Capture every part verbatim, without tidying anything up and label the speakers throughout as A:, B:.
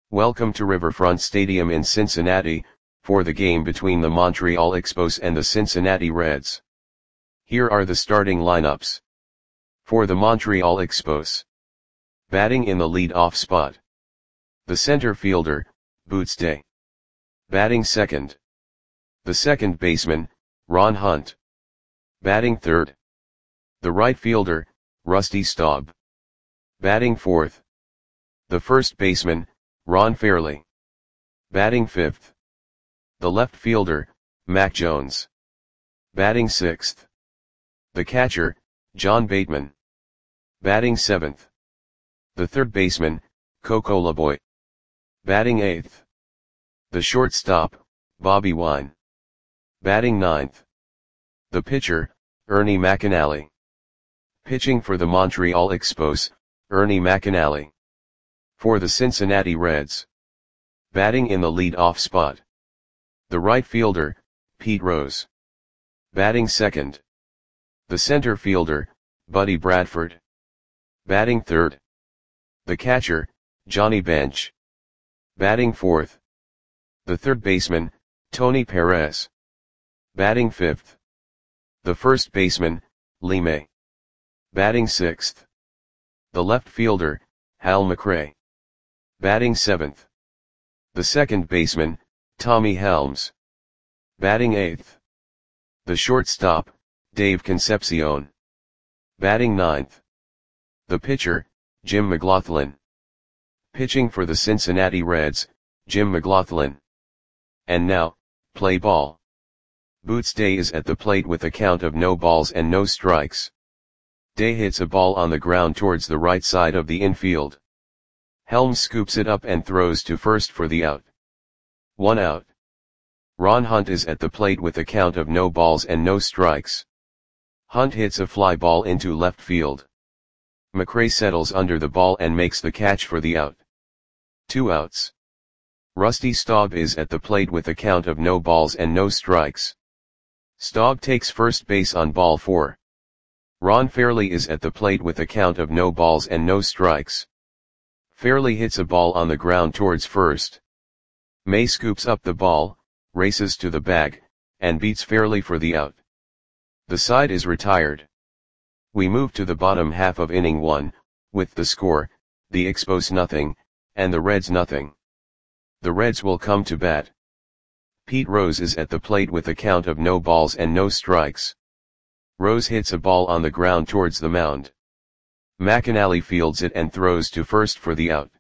A: Welcome to Riverfront Stadium in Cincinnati, for the game between the Montreal Expos and the Cincinnati Reds. Here are the starting lineups. For the Montreal Expos. Batting in the lead-off spot. The center fielder, Boots Day. Batting second. The second baseman, Ron Hunt. Batting third. The right fielder, Rusty Staub. Batting fourth. The first baseman, Ron Fairly. Batting fifth. The left fielder, Mac Jones. Batting sixth. The catcher, John Bateman. Batting seventh. The third baseman, Coco LeBoy. Batting eighth. The shortstop, Bobby Wine. Batting ninth. The pitcher, Ernie McAnally. Pitching for the Montreal Expos, Ernie McAnally. For the Cincinnati Reds. Batting in the lead-off spot. The right fielder, Pete Rose. Batting second. The center fielder, Buddy Bradford. Batting third. The catcher, Johnny Bench. Batting fourth. The third baseman, Tony Perez. Batting fifth. The first baseman, Lee May. Batting sixth. The left fielder, Hal McRae. Batting seventh. The second baseman, Tommy Helms. Batting eighth. The shortstop, Dave Concepcion. Batting ninth. The pitcher, Jim McLaughlin. Pitching for the Cincinnati Reds, Jim McLaughlin. And now, play ball. Boots Day is at the plate with a count of no balls and no strikes. Day hits a ball on the ground towards the right side of the infield. Helms scoops it up and throws to first for the out. One out. Ron Hunt is at the plate with a count of no balls and no strikes. Hunt hits a fly ball into left field. McRae settles under the ball and makes the catch for the out. Two outs. Rusty Staub is at the plate with a count of no balls and no strikes. Staub takes first base on ball four. Ron Fairly is at the plate with a count of no balls and no strikes. Fairly hits a ball on the ground towards first. May scoops up the ball, races to the bag, and beats Fairly for the out. The side is retired. We move to the bottom half of inning one, with the score, the Expos nothing, and the Reds nothing. The Reds will come to bat. Pete Rose is at the plate with a count of no balls and no strikes. Rose hits a ball on the ground towards the mound. McAnally fields it and throws to first for the out.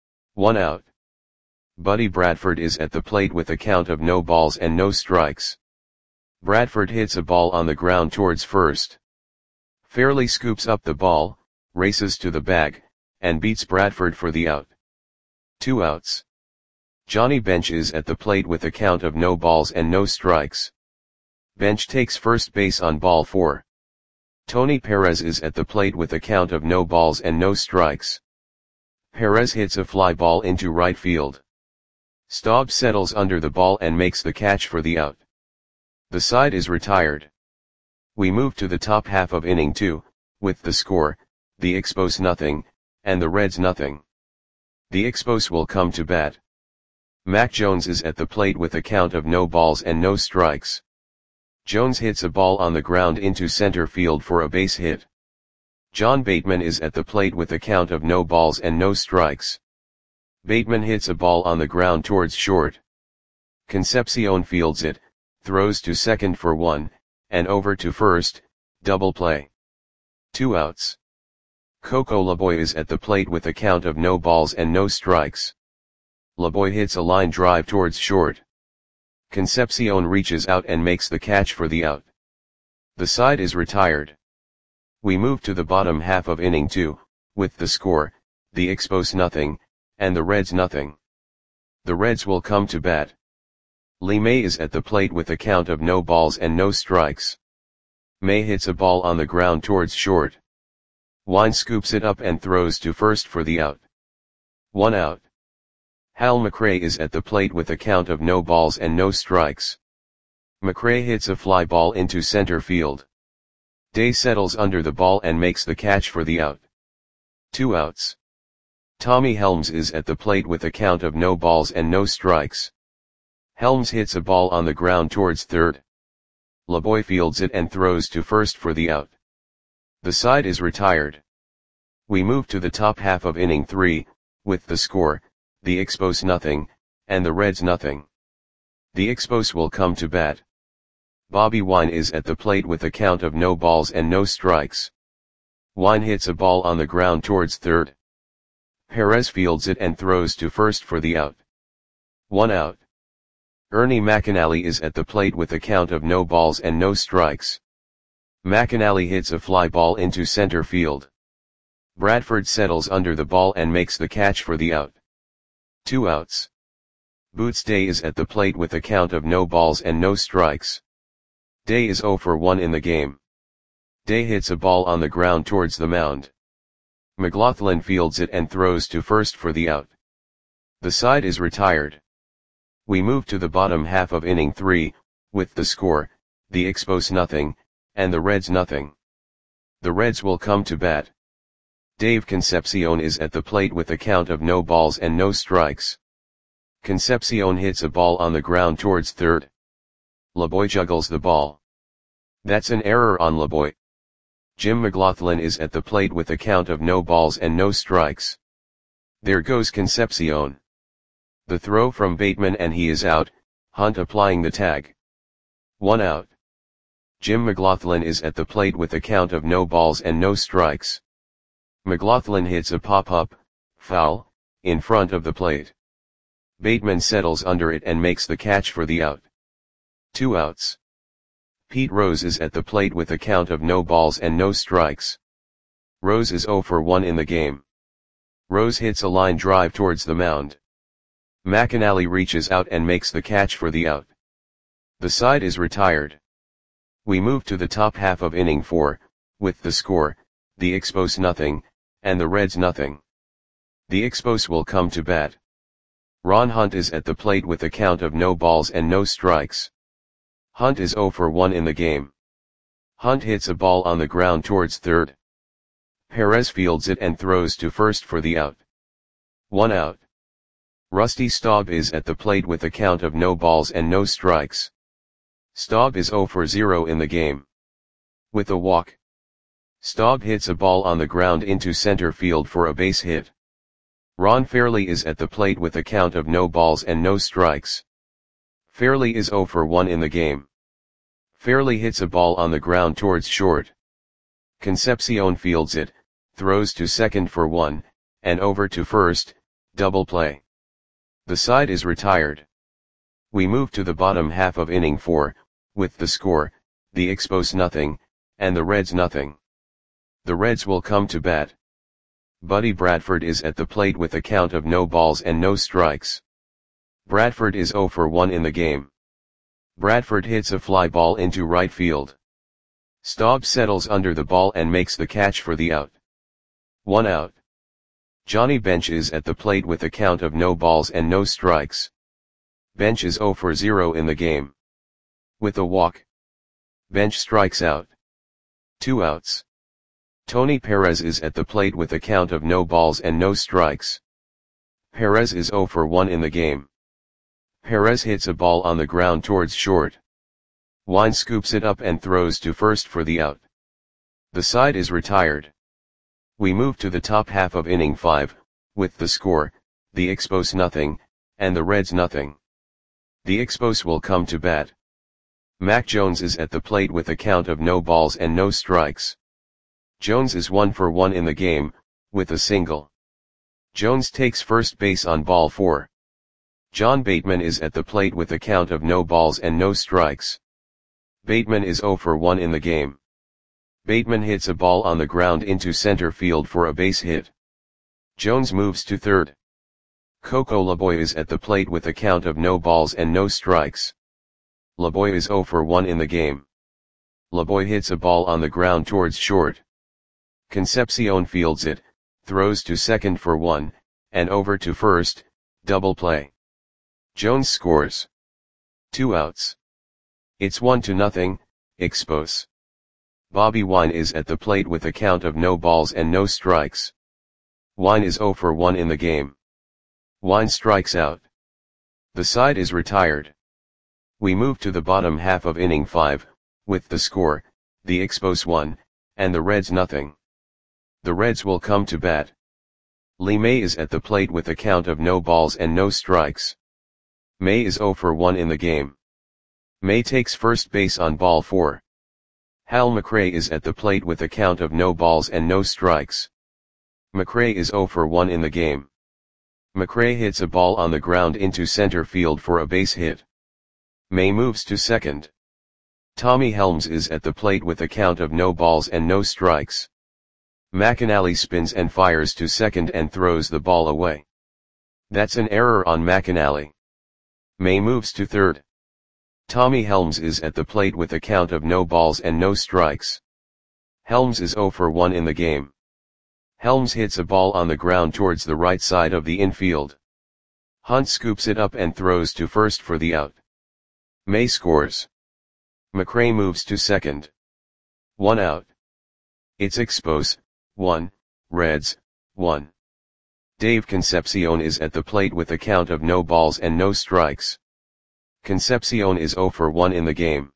A: One out. Buddy Bradford is at the plate with a count of no balls and no strikes. Bradford hits a ball on the ground towards first. Fairly scoops up the ball, races to the bag, and beats Bradford for the out. Two outs. Johnny Bench is at the plate with a count of no balls and no strikes. Bench takes first base on ball four. Tony Perez is at the plate with a count of no balls and no strikes. Perez hits a fly ball into right field. Staub settles under the ball and makes the catch for the out. The side is retired. We move to the top half of inning two, with the score, the Expos nothing, and the Reds nothing. The Expos will come to bat. Mac Jones is at the plate with a count of no balls and no strikes. Jones hits a ball on the ground into center field for a base hit. John Bateman is at the plate with a count of no balls and no strikes. Bateman hits a ball on the ground towards short. Concepcion fields it, throws to second for one, and over to first, double play. Two outs. Coco LeBoy is at the plate with a count of no balls and no strikes. LeBoy hits a line drive towards short. Concepcion reaches out and makes the catch for the out. The side is retired. We move to the bottom half of inning two, with the score, the Expos nothing, and the Reds nothing. The Reds will come to bat. Lee May is at the plate with a count of no balls and no strikes. May hits a ball on the ground towards short. Wine scoops it up and throws to first for the out. One out. Hal McRae is at the plate with a count of no balls and no strikes. McRae hits a fly ball into center field. Day settles under the ball and makes the catch for the out. Two outs. Tommy Helms is at the plate with a count of no balls and no strikes. Helms hits a ball on the ground towards third. LeBoy fields it and throws to first for the out. The side is retired. We move to the top half of inning three, with the score, the Expos nothing, and the Reds nothing. The Expos will come to bat. Bobby Wine is at the plate with a count of no balls and no strikes. Wine hits a ball on the ground towards third. Perez fields it and throws to first for the out. One out. Ernie McAnally is at the plate with a count of no balls and no strikes. McAnally hits a fly ball into center field. Bradford settles under the ball and makes the catch for the out. Two outs. Boots Day is at the plate with a count of no balls and no strikes. Day is oh for one in the game. Day hits a ball on the ground towards the mound. McLaughlin fields it and throws to first for the out. The side is retired. We move to the bottom half of inning three, with the score, the Expos nothing, and the Reds nothing. The Reds will come to bat. Dave Concepcion is at the plate with a count of no balls and no strikes. Concepcion hits a ball on the ground towards third. LeBoy juggles the ball. That's an error on LeBoy. Jim McLaughlin is at the plate with a count of no balls and no strikes. There goes Concepcion. The throw from Bateman and he is out, Hunt applying the tag. One out. Jim McLaughlin is at the plate with a count of no balls and no strikes. McLaughlin hits a pop-up, foul, in front of the plate. Bateman settles under it and makes the catch for the out. Two outs. Pete Rose is at the plate with a count of no balls and no strikes. Rose is oh for one in the game. Rose hits a line drive towards the mound. McAnally reaches out and makes the catch for the out. The side is retired. We move to the top half of inning four, with the score, the Expos nothing, and the Reds nothing. The Expos will come to bat. Ron Hunt is at the plate with a count of no balls and no strikes. Hunt is oh for one in the game. Hunt hits a ball on the ground towards third. Perez fields it and throws to first for the out. One out. Rusty Staub is at the plate with a count of no balls and no strikes. Staub is oh for zero in the game. With a walk. Staub hits a ball on the ground into center field for a base hit. Ron Fairley is at the plate with a count of no balls and no strikes. Fairley is oh for one in the game. Fairley hits a ball on the ground towards short. Concepcion fields it, throws to second for one, and over to first, double play. The side is retired. We move to the bottom half of inning four, with the score, the Expos nothing, and the Reds nothing. The Reds will come to bat. Buddy Bradford is at the plate with a count of no balls and no strikes. Bradford is oh for one in the game. Bradford hits a fly ball into right field. Staub settles under the ball and makes the catch for the out. One out. Johnny Bench is at the plate with a count of no balls and no strikes. Bench is oh for zero in the game. With a walk. Bench strikes out. Two outs. Tony Perez is at the plate with a count of no balls and no strikes. Perez is oh for one in the game. Perez hits a ball on the ground towards short. Wine scoops it up and throws to first for the out. The side is retired. We move to the top half of inning five, with the score, the Expos nothing, and the Reds nothing. The Expos will come to bat. Mac Jones is at the plate with a count of no balls and no strikes. Jones is one for one in the game, with a single. Jones takes first base on ball four. John Bateman is at the plate with a count of no balls and no strikes. Bateman is oh for one in the game. Bateman hits a ball on the ground into center field for a base hit. Jones moves to third. Coco LeBoy is at the plate with a count of no balls and no strikes. LeBoy is oh for one in the game. LeBoy hits a ball on the ground towards short. Concepcion fields it, throws to second for one, and over to first, double play. Jones scores. Two outs. It's one to nothing, Expos. Bobby Wine is at the plate with a count of no balls and no strikes. Wine is zero for one in the game. Wine strikes out. The side is retired. We move to the bottom half of inning five, with the score, the Expos one, and the Reds nothing. The Reds will come to bat. Lee May is at the plate with a count of no balls and no strikes. May is zero for one in the game. May takes first base on ball four. Hal McRae is at the plate with a count of no balls and no strikes. McRae is zero for one in the game. McRae hits a ball on the ground into center field for a base hit. May moves to second. Tommy Helms is at the plate with a count of no balls and no strikes. McAnally spins and fires to second and throws the ball away. That's an error on McAnally. May moves to third. Tommy Helms is at the plate with a count of no balls and no strikes. Helms is zero for one in the game. Helms hits a ball on the ground towards the right side of the infield. Hunt scoops it up and throws to first for the out. May scores. McRae moves to second. One out. It's Expos, one, Reds, one. Dave Concepcion is at the plate with a count of no balls and no strikes. Concepcion is zero for one in the game.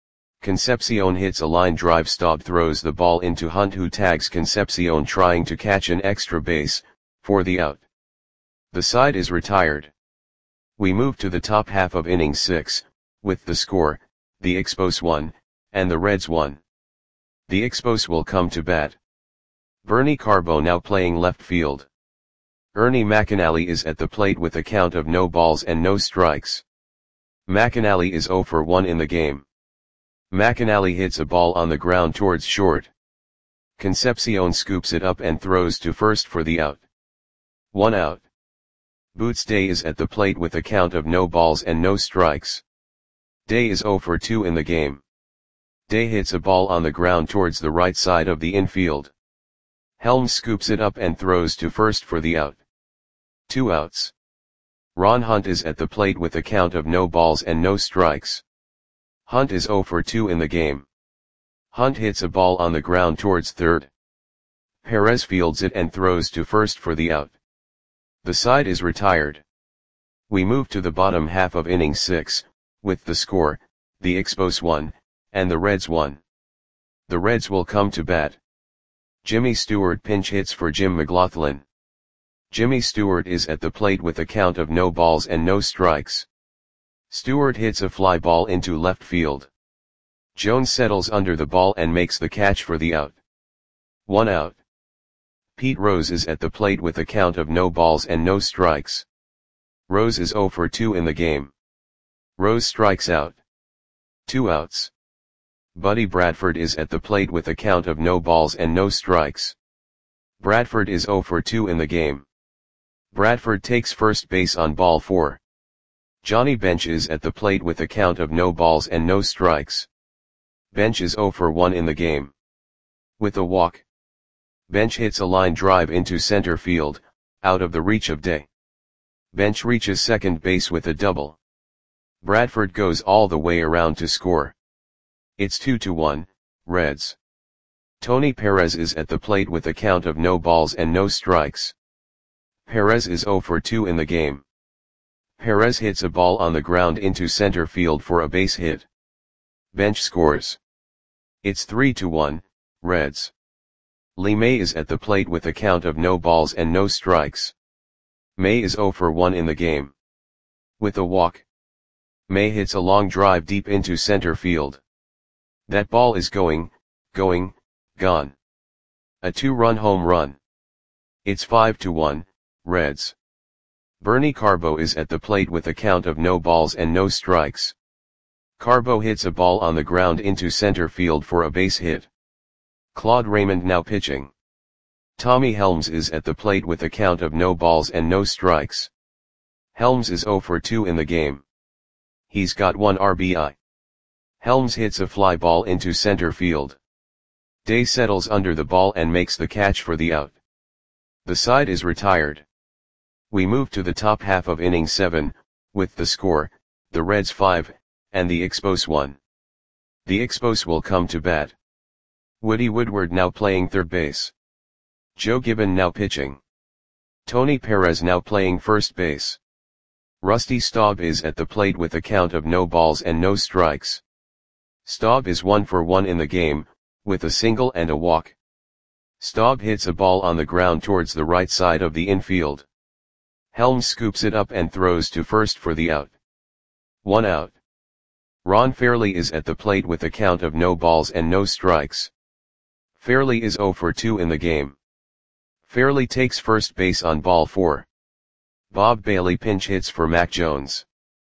A: Concepcion hits a line drive. Staub throws the ball into Hunt, who tags Concepcion trying to catch an extra base, for the out. The side is retired. We move to the top half of inning six, with the score, the Expos one, and the Reds one. The Expos will come to bat. Bernie Carbo now playing left field. Ernie McAnally is at the plate with a count of no balls and no strikes. McAnally is zero for one in the game. McAnally hits a ball on the ground towards short. Concepcion scoops it up and throws to first for the out. One out. Boots Day is at the plate with a count of no balls and no strikes. Day is zero for two in the game. Day hits a ball on the ground towards the right side of the infield. Helms scoops it up and throws to first for the out. Two outs. Ron Hunt is at the plate with a count of no balls and no strikes. Hunt is zero for two in the game. Hunt hits a ball on the ground towards third. Perez fields it and throws to first for the out. The side is retired. We move to the bottom half of inning six, with the score, the Expos one, and the Reds one. The Reds will come to bat. Jimmy Stewart pinch hits for Jim McLaughlin. Jimmy Stewart is at the plate with a count of no balls and no strikes. Stewart hits a fly ball into left field. Jones settles under the ball and makes the catch for the out. One out. Pete Rose is at the plate with a count of no balls and no strikes. Rose is zero for two in the game. Rose strikes out. Two outs. Buddy Bradford is at the plate with a count of no balls and no strikes. Bradford is zero for two in the game. Bradford takes first base on ball four. Johnny Bench is at the plate with a count of no balls and no strikes. Bench is zero for one in the game. With a walk. Bench hits a line drive into center field, out of the reach of Day. Bench reaches second base with a double. Bradford goes all the way around to score. It's two to one, Reds. Tony Perez is at the plate with a count of no balls and no strikes. Perez is zero for two in the game. Perez hits a ball on the ground into center field for a base hit. Bench scores. It's three to one, Reds. Lee May is at the plate with a count of no balls and no strikes. May is zero for one in the game. With a walk. May hits a long drive deep into center field. That ball is going, going, gone. A two-run home run. It's five to one, Reds. Bernie Carbo is at the plate with a count of no balls and no strikes. Carbo hits a ball on the ground into center field for a base hit. Claude Raymond now pitching. Tommy Helms is at the plate with a count of no balls and no strikes. Helms is zero for two in the game. He's got one R B I. Helms hits a fly ball into center field. Day settles under the ball and makes the catch for the out. The side is retired. We move to the top half of inning seven, with the score, the Reds five, and the Expos one. The Expos will come to bat. Woody Woodward now playing third base. Joe Gibbon now pitching. Tony Perez now playing first base. Rusty Staub is at the plate with a count of no balls and no strikes. Staub is one for one in the game, with a single and a walk. Staub hits a ball on the ground towards the right side of the infield. Helms scoops it up and throws to first for the out. One out. Ron Fairley is at the plate with a count of no balls and no strikes. Fairley is zero for two in the game. Fairley takes first base on ball four. Bob Bailey pinch hits for Mac Jones.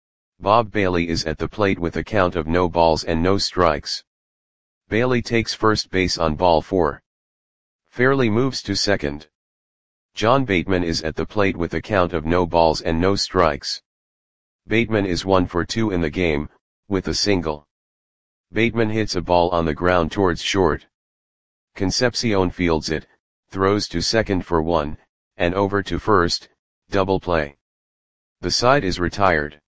A: Bob Bailey is at the plate with a count of no balls and no strikes. Bailey takes first base on ball four. Fairley moves to second. John Bateman is at the plate with a count of no balls and no strikes. Bateman is one for two in the game, with a single. Bateman hits a ball on the ground towards short. Concepcion fields it, throws to second for one, and over to first, double play. The side is retired.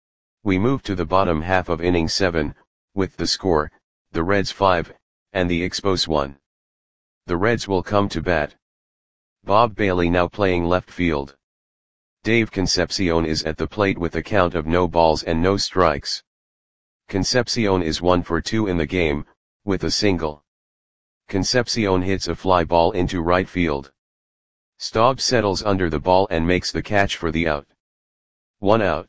A: We move to the bottom half of inning seven, with the score, the Reds five, and the Expos one. The Reds will come to bat. Bob Bailey now playing left field. Dave Concepcion is at the plate with a count of no balls and no strikes. Concepcion is one for two in the game, with a single. Concepcion hits a fly ball into right field. Staub settles under the ball and makes the catch for the out. One out.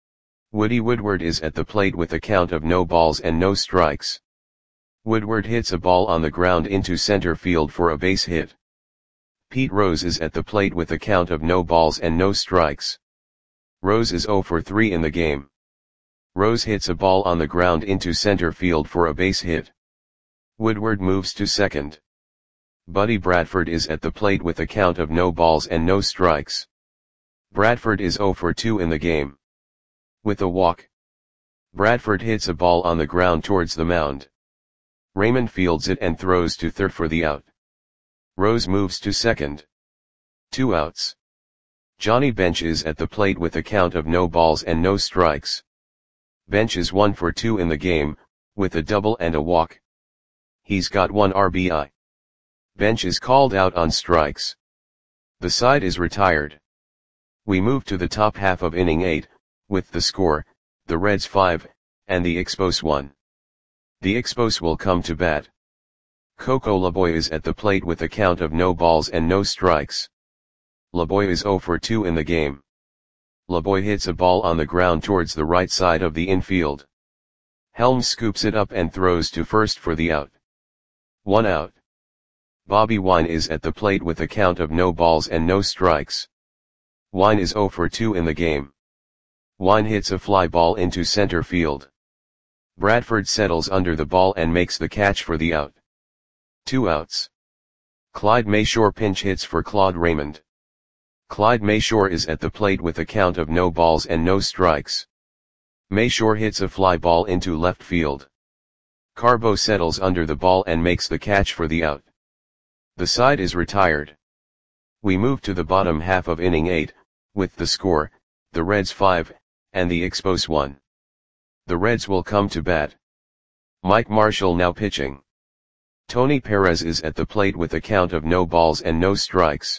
A: Woody Woodward is at the plate with a count of no balls and no strikes. Woodward hits a ball on the ground into center field for a base hit. Pete Rose is at the plate with a count of no balls and no strikes. Rose is zero for three in the game. Rose hits a ball on the ground into center field for a base hit. Woodward moves to second. Buddy Bradford is at the plate with a count of no balls and no strikes. Bradford is zero for two in the game. With a walk. Bradford hits a ball on the ground towards the mound. Raymond fields it and throws to third for the out. Rose moves to second. Two outs. Johnny Bench is at the plate with a count of no balls and no strikes. Bench is one for two in the game, with a double and a walk. He's got one R B I. Bench is called out on strikes. The side is retired. We move to the top half of inning eight, with the score, the Reds five, and the Expos one. The Expos will come to bat. Coco Laboy is at the plate with a count of no balls and no strikes. Laboy is zero for two in the game. Laboy hits a ball on the ground towards the right side of the infield. Helms scoops it up and throws to first for the out. One out. Bobby Wine is at the plate with a count of no balls and no strikes. Wine is zero for two in the game. Wine hits a fly ball into center field. Bradford settles under the ball and makes the catch for the out. Two outs. Clyde Mayshore pinch hits for Claude Raymond. Clyde Mayshore is at the plate with a count of no balls and no strikes. Mayshore hits a fly ball into left field. Carbo settles under the ball and makes the catch for the out. The side is retired. We move to the bottom half of inning eight, with the score, the Reds five, and the Expos one. The Reds will come to bat. Mike Marshall now pitching. Tony Perez is at the plate with a count of no balls and no strikes.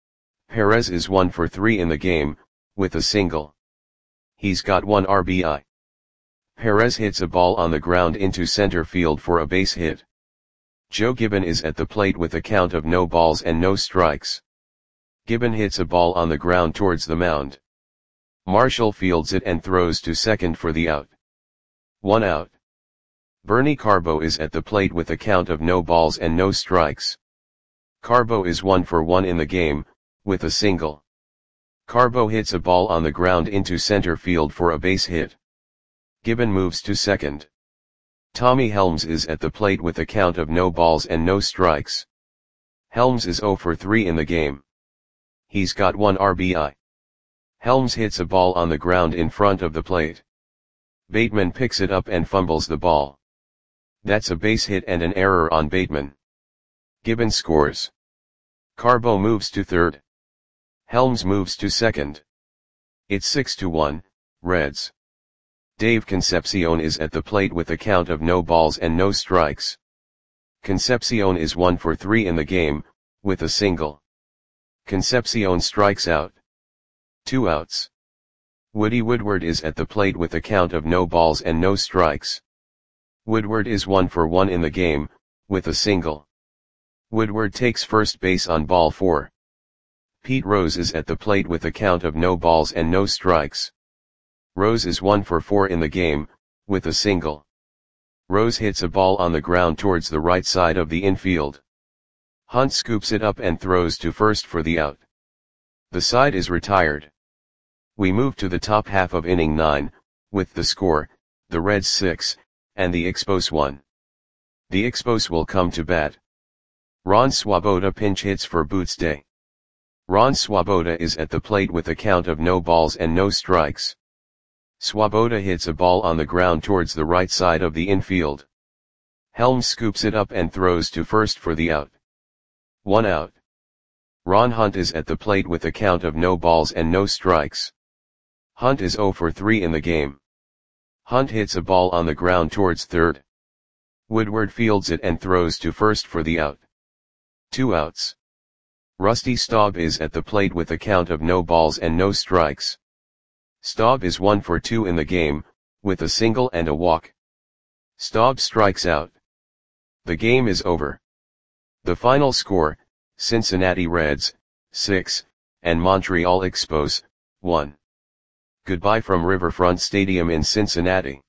A: Perez is one for three in the game, with a single. He's got one R B I. Perez hits a ball on the ground into center field for a base hit. Joe Gibbon is at the plate with a count of no balls and no strikes. Gibbon hits a ball on the ground towards the mound. Marshall fields it and throws to second for the out. One out. Bernie Carbo is at the plate with a count of no balls and no strikes. Carbo is one for one in the game, with a single. Carbo hits a ball on the ground into center field for a base hit. Gibbon moves to second. Tommy Helms is at the plate with a count of no balls and no strikes. Helms is zero for three in the game. He's got one R B I. Helms hits a ball on the ground in front of the plate. Bateman picks it up and fumbles the ball. That's a base hit and an error on Bateman. Gibbon scores. Carbo moves to third. Helms moves to second. It's six to one, Reds. Dave Concepcion is at the plate with a count of no balls and no strikes. Concepcion is one for three in the game, with a single. Concepcion strikes out. Two outs. Woody Woodward is at the plate with a count of no balls and no strikes. Woodward is one for one in the game, with a single. Woodward takes first base on ball four. Pete Rose is at the plate with a count of no balls and no strikes. Rose is one for four in the game, with a single. Rose hits a ball on the ground towards the right side of the infield. Hunt scoops it up and throws to first for the out. The side is retired. We move to the top half of inning nine, with the score, the Reds six, and the Expos one. The Expos will come to bat. Ron Swoboda pinch hits for Boots Day. Ron Swoboda is at the plate with a count of no balls and no strikes. Swoboda hits a ball on the ground towards the right side of the infield. Helms scoops it up and throws to first for the out. One out. Ron Hunt is at the plate with a count of no balls and no strikes. Hunt is zero for three in the game. Hunt hits a ball on the ground towards third. Woodward fields it and throws to first for the out. Two outs. Rusty Staub is at the plate with a count of no balls and no strikes. Staub is one for two in the game, with a single and a walk. Staub strikes out. The game is over. The final score, Cincinnati Reds, six, and Montreal Expos, one. Goodbye from Riverfront Stadium in Cincinnati.